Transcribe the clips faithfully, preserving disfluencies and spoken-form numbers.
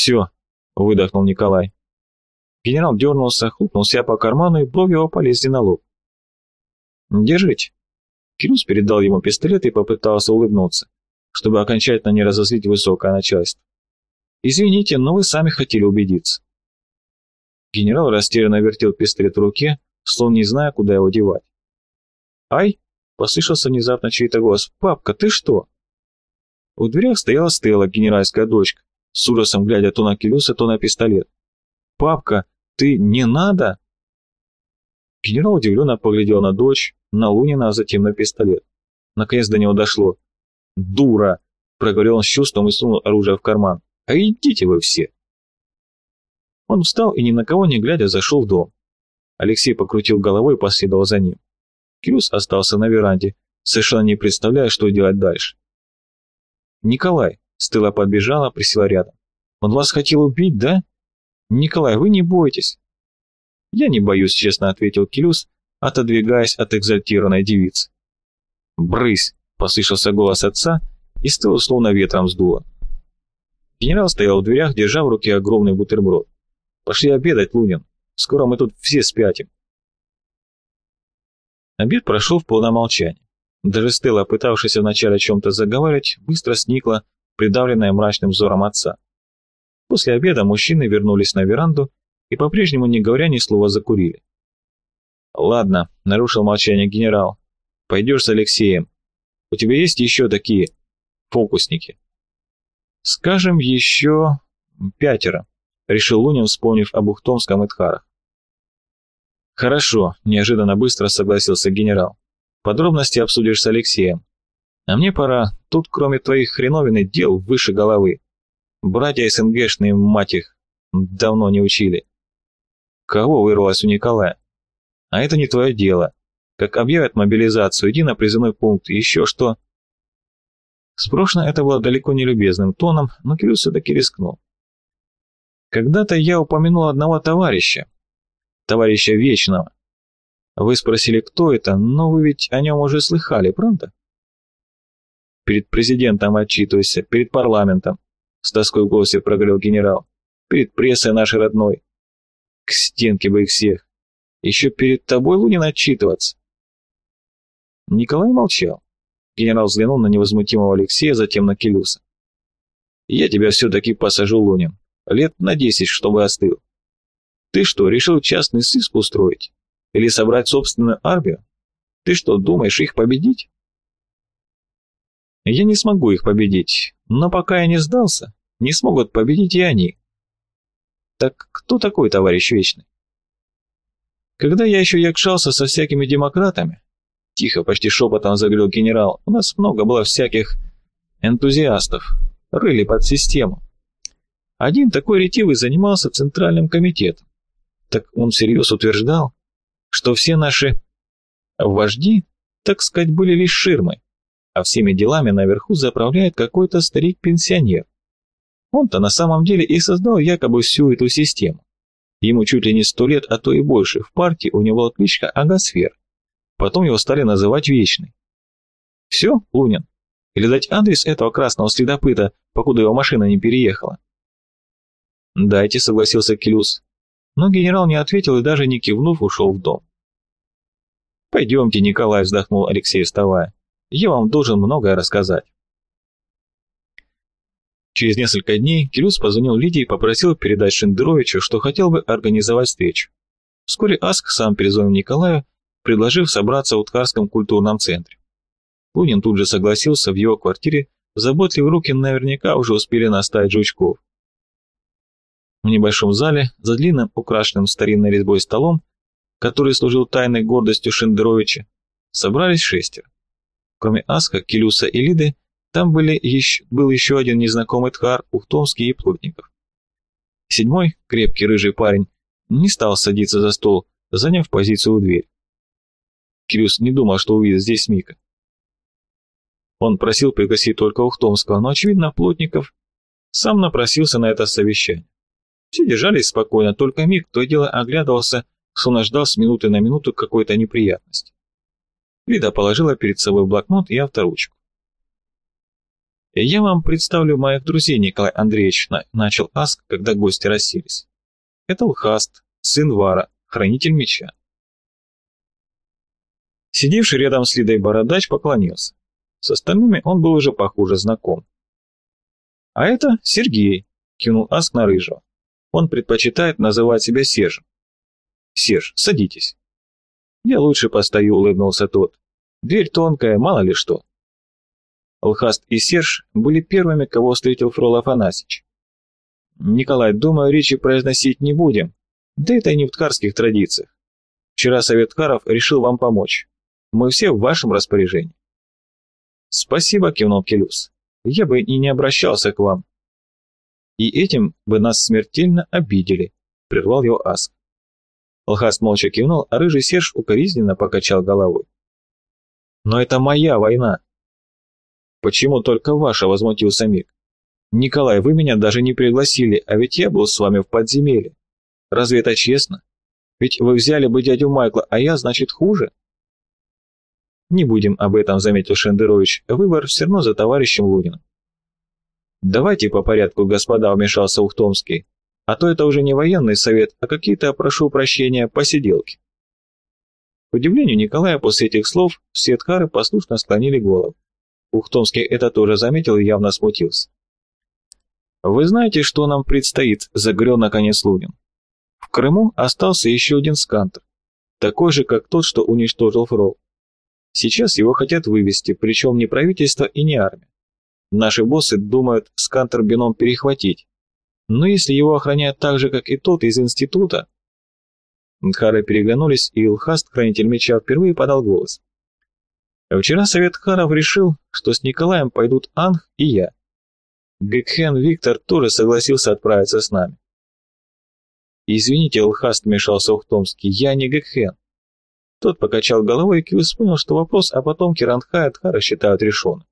«Все», — выдохнул Николай. Генерал дернулся, хлопнул себя по карману, и брови его полезли на лоб. «Держите». Кирюс передал ему пистолет и попытался улыбнуться, чтобы окончательно не разозлить высокое начальство. «Извините, но вы сами хотели убедиться». Генерал растерянно вертел пистолет в руке, словно не зная, куда его девать. «Ай!» — послышался внезапно чей-то голос. «Папка, ты что?» В дверях стояла Стелла, генеральская дочка, с ужасом глядя то на Кирюса, то на пистолет. «Папка, ты не надо?» Генерал удивленно поглядел на дочь, на Лунина, а затем на пистолет. Наконец до него дошло. «Дура!» — проговорил он с чувством и сунул оружие в карман. «А идите вы все!» Он встал и, ни на кого не глядя, зашел в дом. Алексей покрутил головой и последовал за ним. Кирюс остался на веранде, совершенно не представляя, что делать дальше. «Николай!» — Стелла подбежала, присела рядом. «Он вас хотел убить, да? Николай, вы не бойтесь!» «Я не боюсь», — честно ответил Кирюс, отодвигаясь от экзальтированной девицы. «Брысь!» — послышался голос отца, и Стеллу словно ветром сдуло. Генерал стоял в дверях, держа в руке огромный бутерброд. «Пошли обедать, Лунин. Скоро мы тут все спятим». Обед прошел в полном молчании. Даже Стелла, пытавшаяся вначале о чем-то заговаривать, быстро сникла, придавленная мрачным взором отца. После обеда мужчины вернулись на веранду и, по-прежнему не говоря ни слова, закурили. «Ладно», — нарушил молчание генерал, — «пойдешь с Алексеем. У тебя есть еще такие фокусники?» «Скажем, еще пятеро», — решил Лунин, вспомнив об Ухтомском и Тхарах. «Хорошо», — неожиданно быстро согласился генерал. «Подробности обсудишь с Алексеем. А мне пора, тут кроме твоих хреновин и дел выше головы. Братья СНГшные, мать их, давно не учили». «Кого вырвалось у Николая?» «А это не твое дело. Как объявят мобилизацию, иди на призывной пункт, и еще что». Спрошено это было далеко не любезным тоном, но Кирилл все-таки рискнул. «Когда-то я упомянул одного товарища, товарища Вечного. Вы спросили, кто это, но вы ведь о нем уже слыхали, правда?» «Перед президентом отчитывайся, перед парламентом», — с тоской в голосе проговорил генерал, — «перед прессой нашей родной. К стенке бы их всех. Еще перед тобой, Лунин, отчитываться». Николай молчал. Генерал взглянул на невозмутимого Алексея, затем на Кирюса. «Я тебя все-таки посажу, Лунин. Лет на десять, чтобы остыл. Ты что, решил частный сыск устроить? Или собрать собственную армию? Ты что, думаешь их победить?» «Я не смогу их победить, но пока я не сдался, не смогут победить и они». «Так кто такой товарищ Вечный?» «Когда я еще якшался со всякими демократами, — тихо, почти шепотом заговорил генерал, — у нас много было всяких энтузиастов, рыли под систему. Один такой ретивый занимался Центральным комитетом. Так он всерьез утверждал, что все наши вожди, так сказать, были лишь ширмой, а всеми делами наверху заправляет какой-то старик-пенсионер. Он-то на самом деле и создал якобы всю эту систему. Ему чуть ли не сто лет, а то и больше. В партии у него кличка Агасфер. Потом его стали называть Вечный. Все, Лунин? Или дать адрес этого красного следопыта, покуда его машина не переехала?» «Дайте», — согласился Кирюс. Но генерал не ответил и даже не кивнув, ушел в дом. «Пойдемте, Николай», — вздохнул Алексей, вставая. «Я вам должен многое рассказать». Через несколько дней Кирюс позвонил Лидии и попросил передать Шендеровичу, что хотел бы организовать встречу. Вскоре Аск сам перезвонил Николаю, предложив собраться в Тхарском культурном центре. Лунин тут же согласился, в его квартире заботливые руки наверняка уже успели наставить жучков. В небольшом зале, за длинным украшенным старинной резьбой столом, который служил тайной гордостью Шендеровича, собрались шестеро. Кроме Аска, Кирюса и Лиды, там были еще, был еще один незнакомый Тхар, Ухтомский и Плотников. Седьмой, крепкий рыжий парень, не стал садиться за стол, заняв позицию у двери. Кирюс не думал, что увидит здесь Мика. Он просил пригласить только Ухтомского, но, очевидно, Плотников сам напросился на это совещание. Все держались спокойно, только Мик то и дело оглядывался, словно ждал с минуты на минуту какой-то неприятности. Лида положила перед собой блокнот и авторучку. «Я вам представлю моих друзей, Николай Андреевич», — начал Аск, когда гости расселись. «Это Лхаст, сын Вара, хранитель меча». Сидевший рядом с Лидой бородач поклонился. С остальными он был уже похуже знаком. «А это Сергей», — кивнул Аск на Рыжего. «Он предпочитает называть себя Сержем». «Серж, садитесь». «Я лучше постою», — улыбнулся тот. «Дверь тонкая, мало ли что». Лхаст и Серж были первыми, кого встретил Фрол Афанасьич. «Николай, думаю, речи произносить не будем, да это и не в ткарских традициях. Вчера совет ткаров решил вам помочь. Мы все в вашем распоряжении». «Спасибо», — кивнул Келюс. «Я бы и не обращался к вам». «И этим бы нас смертельно обидели», — прервал его Аск. Лхаст молча кивнул, а рыжий Серж укоризненно покачал головой. «Но это моя война». «Почему только ваша?» — возмутился Мик. «Николай, вы меня даже не пригласили, а ведь я был с вами в подземелье. Разве это честно? Ведь вы взяли бы дядю Майкла, а я, значит, хуже?» «Не будем об этом», — заметил Шендерович. «Выбор все равно за товарищем Луниным». «Давайте по порядку, господа», — вмешался Ухтомский. «А то это уже не военный совет, а какие-то, прошу прощения, посиделки». К удивлению Николая после этих слов все ткары послушно склонили голову. Ухтомский это тоже заметил и явно смутился. «Вы знаете, что нам предстоит?» — заговорил наконец Лунин. «В Крыму остался еще один скантер, такой же, как тот, что уничтожил Фрол. Сейчас его хотят вывести, причем не правительство и не армия. Наши боссы думают скантер бином перехватить. Но если его охраняют так же, как и тот из института...» Дхары переглянулись, и Лхаст, хранитель меча, впервые подал голос. «Вчера совет Дхаров решил, что с Николаем пойдут Анх и я. Гекхен Виктор тоже согласился отправиться с нами». «Извините, Лхаст», — вмешался Ухтомский, — «я не Гекхен». Тот покачал головой, и Кьюс понял, что вопрос о потомке Рандха и Дхара считают решенным.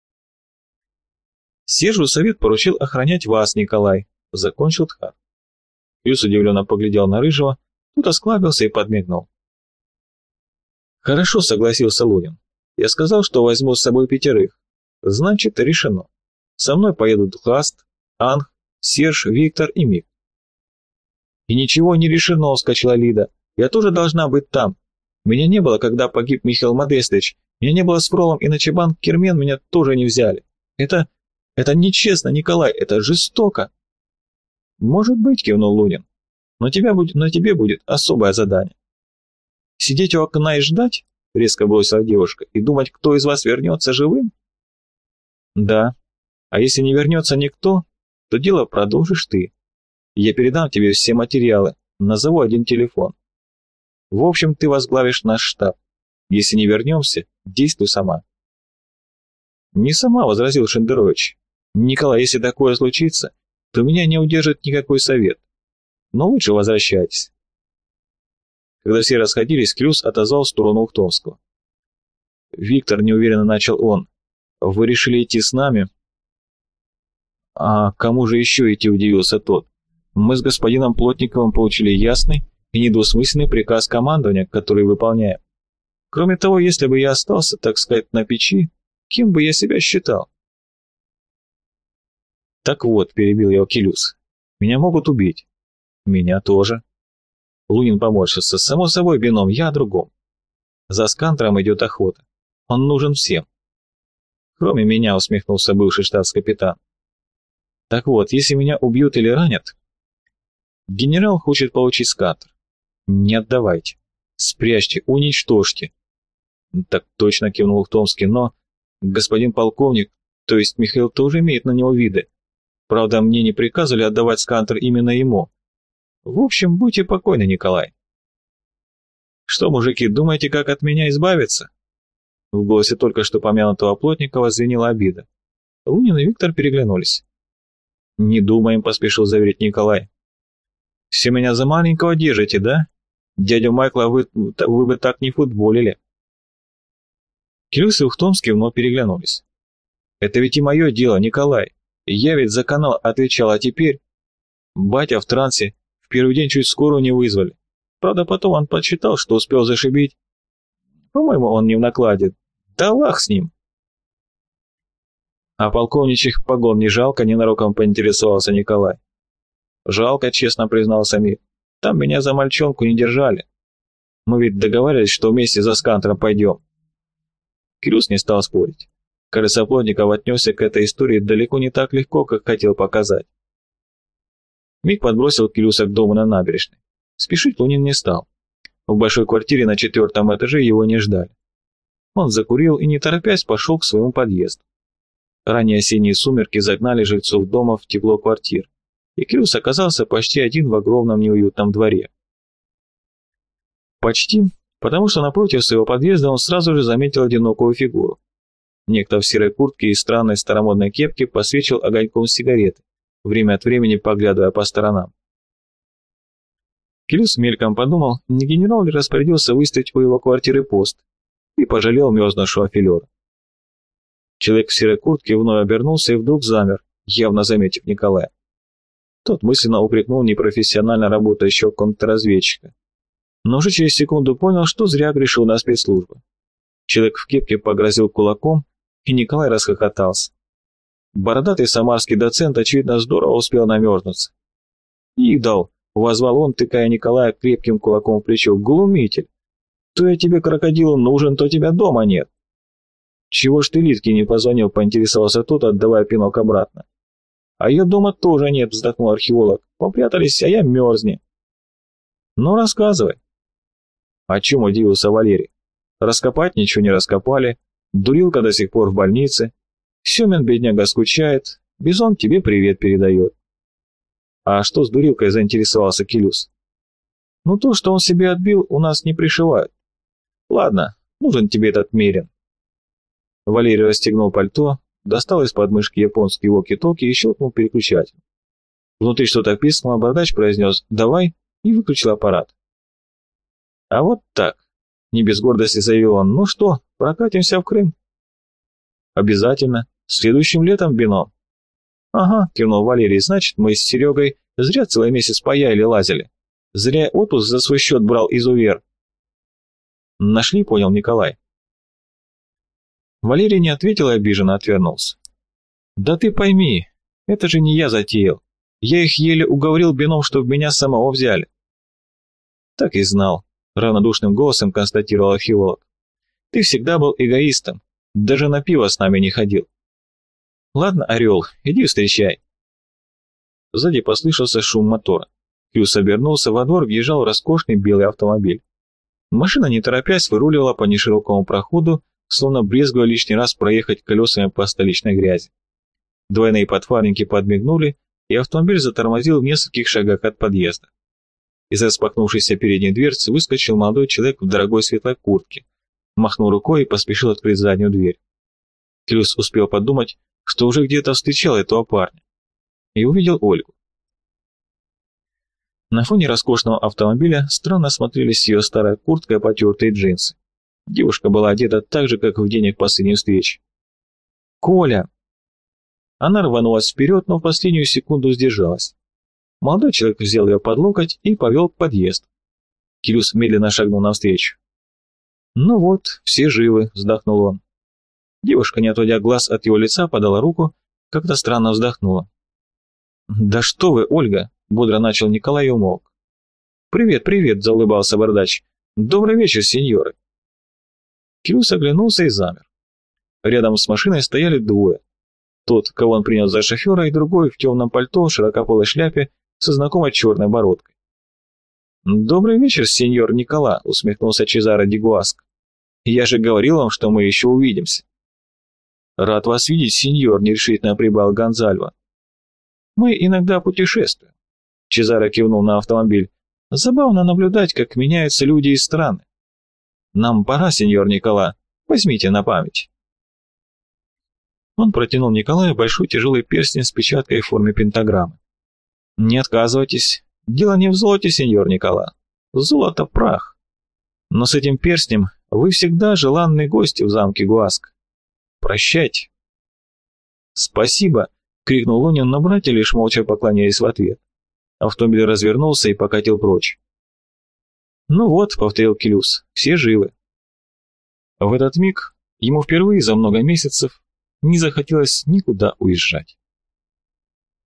«Сержу совет поручил охранять вас, Николай», — закончил Дхар. Кьюс удивленно поглядел на Рыжего, тот осклабился и подмигнул. «Хорошо», — согласился Лунин. «Я сказал, что возьму с собой пятерых. Значит, решено. Со мной поедут Лхаст, Анх, Серж, Виктор и Мик». «И ничего не решено», — вскочила Лида. «Я тоже должна быть там. Меня не было, когда погиб Михаил Модестович. Меня не было с Фролом, и на Чебан Кермен меня тоже не взяли. Это... это нечестно, Николай, это жестоко». «Может быть», — кивнул Лунин. «Но тебя будет, но тебе будет особое задание». «Сидеть у окна и ждать?» — резко бросила девушка. «И думать, кто из вас вернется живым?» «Да. А если не вернется никто, то дело продолжишь ты. Я передам тебе все материалы, назову один телефон. В общем, ты возглавишь наш штаб. Если не вернемся, действуй сама». «Не сама», — возразил Шендерович. «Николай, если такое случится, то меня не удержит никакой совет. Но лучше возвращайтесь». Когда все расходились, Клюс отозвал в сторону Ухтомского. «Виктор», — неуверенно начал он, — «вы решили идти с нами?» «А кому же еще идти?» — удивился тот. «Мы с господином Плотниковым получили ясный и недвусмысленный приказ командования, который выполняем. Кроме того, если бы я остался, так сказать, на печи, кем бы я себя считал?» «Так вот», — перебил его Келюс, — «меня могут убить». «Меня тоже». Лунин поморщился. «Само собой, бином, я о другом. За скантером идет охота. Он нужен всем». «Кроме меня», — усмехнулся бывший штабс-капитан. «Так вот, если меня убьют или ранят, генерал хочет получить скантер. Не отдавайте. Спрячьте, уничтожьте». «Так точно», — кивнул Ухтомский, — «но господин полковник, то есть Михаил, тоже имеет на него виды. Правда, мне не приказывали отдавать скантер именно ему. В общем, будьте покойны, Николай». «Что, мужики, думаете, как от меня избавиться?» В голосе только что помянутого Плотникова звенела обида. Лунин и Виктор переглянулись. «Не думаем», — поспешил заверить Николай. «Все меня за маленького держите, да? Дядю Майкла вы, вы бы так не футболили». Кирюс и Ухтомский вновь переглянулись. «Это ведь и мое дело, Николай. Я ведь за канал отвечал, а теперь...» Батя в трансе, в первый день чуть скорую не вызвали. Правда, потом он подсчитал, что успел зашибить. По-моему, он не в накладе. Да лах с ним. А полковничьих погон не жалко, ненароком поинтересовался Николай. Жалко, честно признался Мик. Там меня за мальчонку не держали. Мы ведь договаривались, что вместе за скантером пойдем. Кирюс не стал спорить. Кажется, Плотников отнесся к этой истории далеко не так легко, как хотел показать. Мик подбросил Кирюса к дому на набережной. Спешить Лунин не стал. В большой квартире на четвертом этаже его не ждали. Он закурил и, не торопясь, пошел к своему подъезду. Ранние осенние сумерки загнали жильцов дома в тепло квартир, и Кирюс оказался почти один в огромном неуютном дворе. Почти, потому что напротив своего подъезда он сразу же заметил одинокую фигуру. Некто в серой куртке и странной старомодной кепке посвечивал огоньком сигареты, время от времени поглядывая по сторонам. Кирюс мельком подумал, не генерал ли распорядился выставить у его квартиры пост, и пожалел мерзнувшего филера. Человек в серой куртке вновь обернулся и вдруг замер, явно заметив Николая. Тот мысленно упрекнул непрофессионально работающего контрразведчика, но уже через секунду понял, что зря грешил на спецслужбы. Человек в кепке погрозил кулаком, и Николай расхохотался. Бородатый самарский доцент, очевидно, здорово успел намерзнуться. «Идол!» — возвал он, тыкая Николая крепким кулаком в плечо. «Глумитель! То я тебе, крокодилу, нужен, то тебя дома нет!» «Чего ж ты Литке не позвонил?» — поинтересовался тот, отдавая пинок обратно. «А ее дома тоже нет», — вздохнул археолог. «Попрятались, а я мерзни». «Ну, рассказывай». «О чем?» — удивился Валерий. «Раскопать ничего не раскопали, дурилка до сих пор в больнице, Семен, бедняга, скучает, Бизон тебе привет передает». «А что с дурилкой?» — заинтересовался Килюс. «Ну, то, что он себе отбил, у нас не пришивают. Ладно, нужен тебе этот мерин». Валерий расстегнул пальто, достал из подмышки японский воки-токи и щелкнул переключатель. Внутри что-то пискнуло, бородач произнес «давай» и выключил аппарат. «А вот так», — не без гордости заявил он, — «ну что, прокатимся в Крым?» «Обязательно. Следующим летом, Бино». «Ага», — кивнул Валерий, — «значит, мы с Серегой зря целый месяц паяли лазили. Зря отпуск за свой счет брал изувер». «Нашли», — понял Николай. Валерий не ответил и обиженно отвернулся. «Да ты пойми, это же не я затеял. Я их еле уговорил, Бином, чтобы меня самого взяли». «Так и знал», — равнодушным голосом констатировал археолог. «Ты всегда был эгоистом, даже на пиво с нами не ходил. Ладно, Орел, иди встречай». Сзади послышался шум мотора. Кирюс обернулся, во двор въезжал роскошный белый автомобиль. Машина, не торопясь, выруливала по неширокому проходу, словно брезгуя лишний раз проехать колесами по столичной грязи. Двойные подфарники подмигнули, и автомобиль затормозил в нескольких шагах от подъезда. Из распахнувшейся передней дверцы выскочил молодой человек в дорогой светлой куртке, махнул рукой и поспешил открыть заднюю дверь. Кирюс успел подумать, что уже где-то встречал этого парня, и увидел Ольгу. На фоне роскошного автомобиля странно смотрелись ее старая куртка и потертые джинсы. Девушка была одета так же, как в день их последней встречи. «Коля!» Она рванулась вперед, но в последнюю секунду сдержалась. Молодой человек взял ее под локоть и повел к подъезду. Кирюс медленно шагнул навстречу. «Ну вот, все живы», — вздохнул он. Девушка, не отводя глаз от его лица, подала руку, как-то странно вздохнула. «Да что вы, Ольга!» — бодро начал Николай и умолк. «Привет, привет!» — заулыбался бородач. «Добрый вечер, сеньоры!» Кирюс оглянулся и замер. Рядом с машиной стояли двое. Тот, кого он принял за шофера, и другой в темном пальто, широкополой шляпе, со знакомой черной бородкой. «Добрый вечер, сеньор Никола», — усмехнулся Чезаро ди Гуаско. «Я же говорил вам, что мы еще увидимся». «Рад вас видеть, сеньор», — нерешительно прибавил Гонзальво. «Мы иногда путешествуем», — Чезаро кивнул на автомобиль. «Забавно наблюдать, как меняются люди и страны. Нам пора, сеньор Никола, возьмите на память». Он протянул Николаю большой тяжелый перстень с печаткой в форме пентаграммы. «Не отказывайтесь. Дело не в золоте, сеньор Никола. Золото — прах. Но с этим перстнем вы всегда желанный гость в замке Гуаско. Прощайте». «Спасибо», — крикнул Лунин, но братья лишь молча поклонялись в ответ. Автомобиль развернулся и покатил прочь. «Ну вот», — повторил Килюс, — «все живы». В этот миг ему впервые за много месяцев не захотелось никуда уезжать.